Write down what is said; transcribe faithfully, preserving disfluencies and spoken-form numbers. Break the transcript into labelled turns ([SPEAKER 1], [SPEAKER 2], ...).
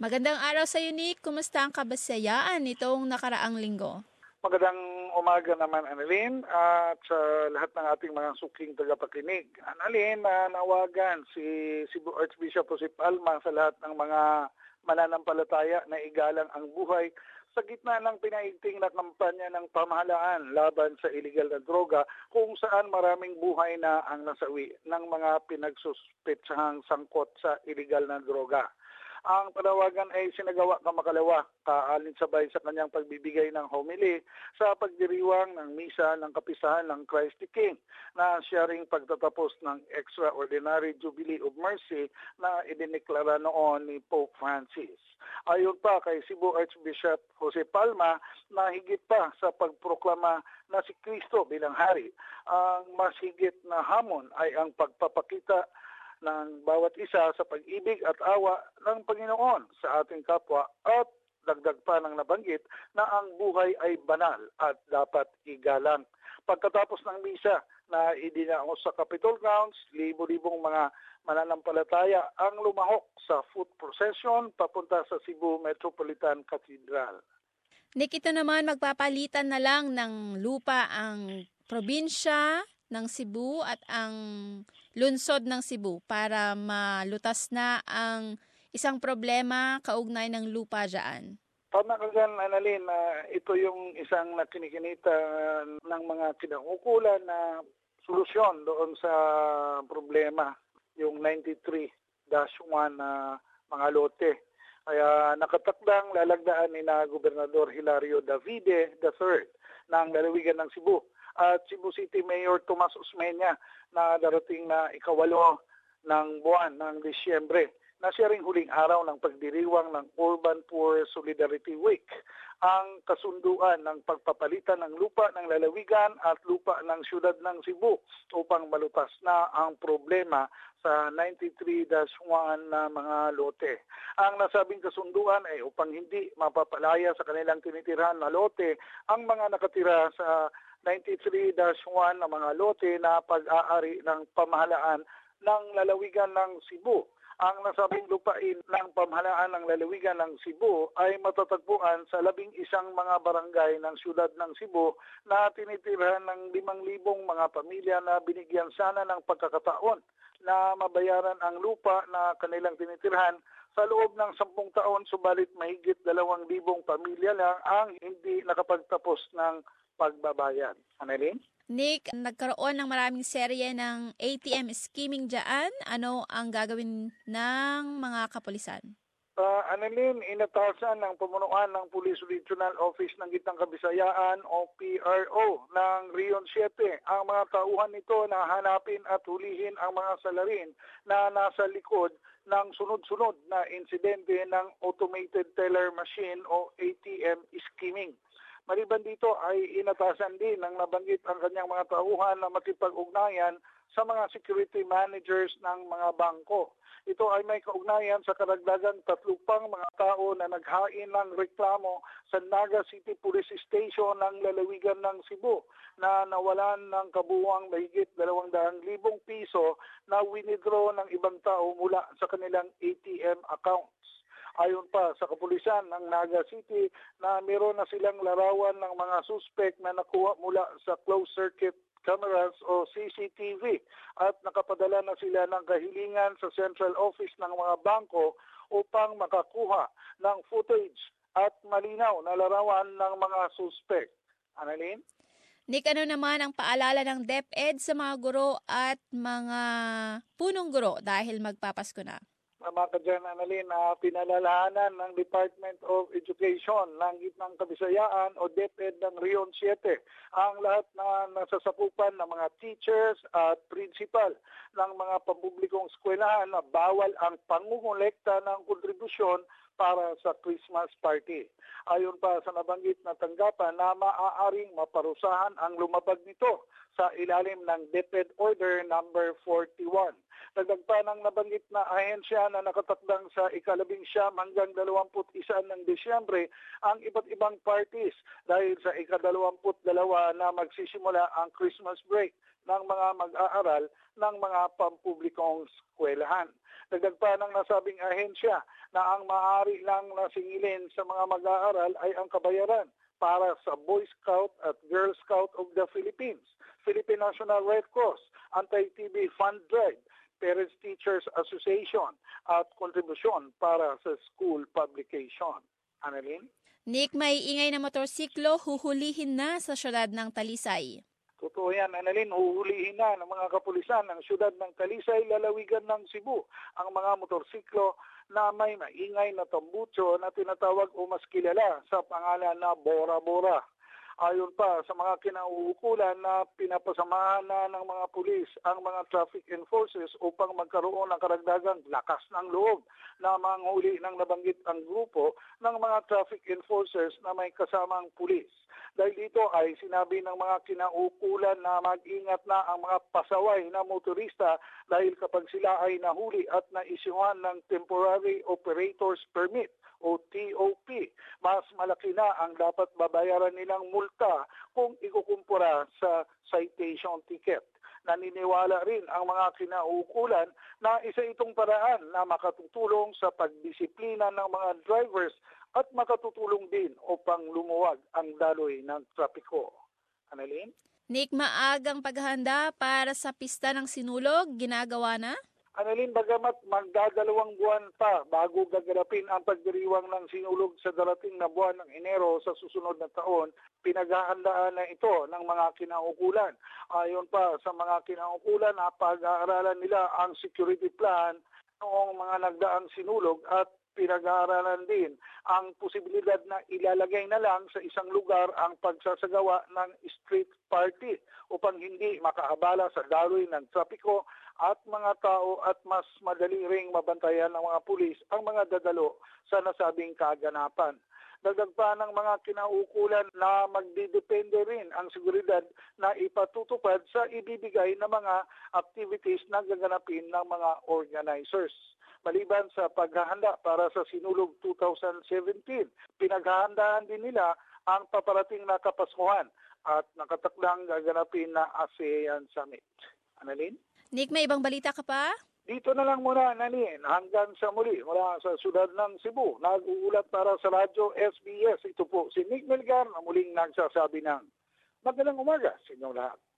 [SPEAKER 1] Magandang araw sa iyo, Nick. Kumusta ang kabasayaan nitong nakaraang linggo?
[SPEAKER 2] Magandang umaga naman, Annalyn, at sa lahat ng ating mga suking tagapakinig. Annalyn, na nawagan si Cebu Archbishop Jose Palma sa lahat ng mga mananampalataya na igalang ang buhay sa gitna ng pinaigting na kampanya ng pamahalaan laban sa iligal na droga, kung saan maraming buhay na ang nasawi ng mga pinagsuspetsahang sangkot sa iligal na droga. Ang panawagan ay sinagawa kamakalawa kaalinsabay sa kanyang pagbibigay ng homily sa pagdiriwang ng misa ng kapisahan ng Christ the King na siya ring pagtatapos ng Extraordinary Jubilee of Mercy na idineklara noon ni Pope Francis. Ayon pa kay Cebu Archbishop Jose Palma na higit pa sa pagproklama na si Kristo bilang hari, ang mas higit na hamon ay ang pagpapakita ng bawat isa sa pag-ibig at awa ng Panginoon sa ating kapwa, at dagdag pa ng nabanggit na ang buhay ay banal at dapat igalang. Pagkatapos ng misa na idinaos sa Capitol grounds, libo-libong mga mananampalataya ang lumahok sa foot procession papunta sa Cebu Metropolitan Cathedral.
[SPEAKER 1] Nick, ito naman magpapalitan na lang ng lupa ang probinsya ng Cebu at ang lungsod ng Cebu para malutas na ang isang problema kaugnay ng lupa dyan.
[SPEAKER 2] Tama ka dyan, Annalyn, na ito yung isang nakinikinita ng mga kinaukulan na solusyon doon sa problema, yung ninety-three dash one na mga lote. Kaya nakatakdang lalagdaan ni na Gobernador Hilario Davide the third ng lalawigan ng Cebu at Cebu City Mayor Tomas Osmeña na darating na ikawalo ng buwan ng Disyembre, na siya ring huling araw ng pagdiriwang ng Urban Poor Solidarity Week. Ang kasunduan ng pagpapalitan ng lupa ng lalawigan at lupa ng siyudad ng Cebu upang malutas na ang problema sa ninety-three dash one na mga lote. Ang nasabing kasunduan ay upang hindi mapapalaya sa kanilang tinitirhan na lote ang mga nakatira sa ninety-three dash one na mga lote na pag-aari ng pamahalaan ng lalawigan ng Cebu. Ang nasabing lupain ng pamahalaan ng lalawigan ng Cebu ay matatagpuan sa labing isang mga barangay ng siyudad ng Cebu na tinitirhan ng limang libong mga pamilya na binigyan sana ng pagkakataon na mabayaran ang lupa na kanilang tinitirhan sa loob ng sampung taon, subalit mahigit dalawang libong pamilya lang ang hindi nakapagtapos ng pagbabayad. Annalyn?
[SPEAKER 1] Nick, nagkaroon ng maraming serye ng A T M skimming dyan. Ano ang gagawin ng mga kapulisan?
[SPEAKER 2] Uh, Annalyn, inatasan ng pamunuan ng Police Regional Office ng Gitnang Kabisayaan o P R O ng Region seven ang mga tauhan nito na hanapin at hulihin ang mga salarin na nasa likod ng sunod-sunod na insidente ng automated teller machine o A T M skimming. Maliban dito ay inatasan din ng nabanggit ang kanyang mga tauhan na makipag-ugnayan sa mga security managers ng mga bangko. Ito ay may kaugnayan sa karagdagang tatlupang mga tao na naghain ng reklamo sa Naga City Police Station ng lalawigan ng Cebu na nawalan ng kabuuang mahigit dalawang daang libong piso na winidraw ng ibang tao mula sa kanilang A T M accounts. Ayon pa sa kapulisan ng Naga City na meron na silang larawan ng mga suspect na nakuha mula sa closed circuit cameras o C C T V at nakapadala na sila ng kahilingan sa central office ng mga bangko upang makakuha ng footage at malinaw na larawan ng mga suspect. Annalyn?
[SPEAKER 1] Nick, ano naman ang paalala ng DepEd sa mga guro at mga punong guro dahil magpapasko na?
[SPEAKER 2] Tama ka dyan, Annalyn, na pinalalahanan ng Department of Education ng Gitnang Kabisayaan o DepEd ng Region seven ang lahat na nasasakupan ng mga teachers at principal ng mga pampublikong eskwelahan na bawal ang pangungulekta ng kontribusyon para sa Christmas party. Ayon pa sa nabanggit na tanggapan na maaaring maparusahan ang lumabag nito sa ilalim ng DepEd Order number forty-one. Dagdag pa ng nabanggit na ahensya na nakatakdang sa ikalabing siyam hanggang dalawamput isa ng Disyembre ang iba't ibang parties dahil sa ikadalawamput dalawa na magsisimula ang Christmas break ng mga mag-aaral ng mga pampublikong eskwelahan. Dagdag pa ng nasabing ahensya na ang maaari lang na singilin sa mga mag-aaral ay ang kabayaran para sa Boy Scout at Girl Scout of the Philippines, Philippine National Red Cross, Anti-T B Fund Drive, Parents Teachers Association at kontribusyon para sa school publication. Annalyn?
[SPEAKER 1] Nick, may ingay na motorsiklo huhulihin na sa syudad ng Talisay.
[SPEAKER 2] Totoo yan, Annalyn, huhulihin na ng mga kapulisan ng siyudad ng Talisay, lalawigan ng Cebu, ang mga motorsiklo na may maingay na tambutso na tinatawag o mas kilala sa pangalan na Bora-Bora. Ayon pa sa mga kinauukulan na pinapasamahan na ng mga pulis ang mga traffic enforcers upang magkaroon ng karagdagang lakas ng loob na manghuli ng nabanggit ang grupo ng mga traffic enforcers na may kasamang pulis. Dahil dito ay sinabi ng mga kinauukulan na mag-ingat na ang mga pasaway na motorista dahil kapag sila ay nahuli at naisyuhan ng Temporary Operators Permit o T O P, mas malaki na ang dapat babayaran nilang multa kung ikukumpura sa citation ticket. Naniniwala rin ang mga kinauukulan na isa itong paraan na makatutulong sa pagdisiplina ng mga drivers at makatutulong din upang lumuwag ang daloy ng trapiko. Annalyn?
[SPEAKER 1] Nick, maagang paghahanda para sa pista ng Sinulog, ginagawa na?
[SPEAKER 2] Annalyn, bagamat magdadalawang buwan pa bago gaganapin ang pagdiriwang ng Sinulog sa darating na buwan ng Enero sa susunod na taon, pinaghahandaan na ito ng mga kinaukulan. Ayon pa sa mga kinaukulan, pag-aaralan nila ang security plan noong mga nagdaang Sinulog at pinag-aaralan din ang posibilidad na ilalagay na lang sa isang lugar ang pagsasagawa ng street party upang hindi makaabala sa daloy ng trapiko at mga tao at mas madali ring mabantayan ng mga pulis ang mga dadalo sa nasabing kaganapan. Dagdag pa ng mga kinaukulan na magdidepende rin ang seguridad na ipatutupad sa ibibigay na mga activities na gaganapin ng mga organizers. Maliban sa paghahanda para sa Sinulog two thousand seventeen, pinaghahandaan din nila ang paparating na Kapaskuhan at nakatakdang gaganapin na ASEAN Summit. Annalyn?
[SPEAKER 1] Nick, may ibang balita ka pa?
[SPEAKER 2] Dito na lang muna, Annalyn. Hanggang sa muli mula sa siyudad ng Cebu. Nag-uulat para sa Radyo S B S. Ito po si Nick Melgar na muling nagsasabi ng magandang umaga sa inyong lahat.